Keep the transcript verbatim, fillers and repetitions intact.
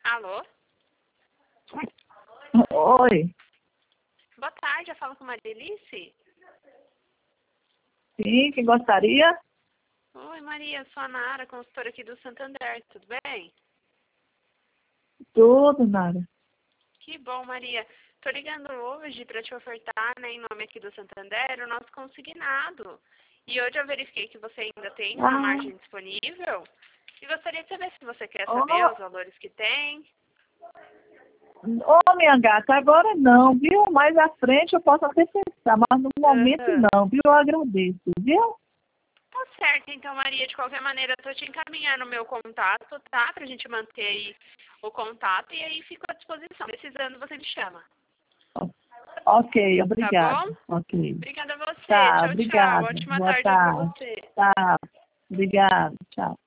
Alô? Oi. Boa tarde, eu falo com Maria Alice. Sim, quem gostaria? Oi, Maria, eu sou a Nara, consultora aqui do Santander, tudo bem? Tudo, Nara. Que bom, Maria. Tô ligando hoje para te ofertar, né, em nome aqui do Santander, o nosso consignado. E hoje eu verifiquei que você ainda tem uma Ah, margem disponível. E gostaria de saber se você quer saber os ô, valores que tem. ô, minha gata, agora não, viu? Mais à frente eu posso até pensar, mas no momento Aham. não, viu? Eu agradeço, viu? Tá certo, então, Maria, de qualquer maneira, eu tô te encaminhando o meu contato, tá? Pra gente manter aí o contato e aí fico à disposição. Precisando, você me chama. Ok, Tá obrigada. bom? Ok. Obrigada a você. Tá, Tchau, tchau. obrigada. Ótima Boa tarde aí pra tarde. você. Tá, obrigada. Tchau.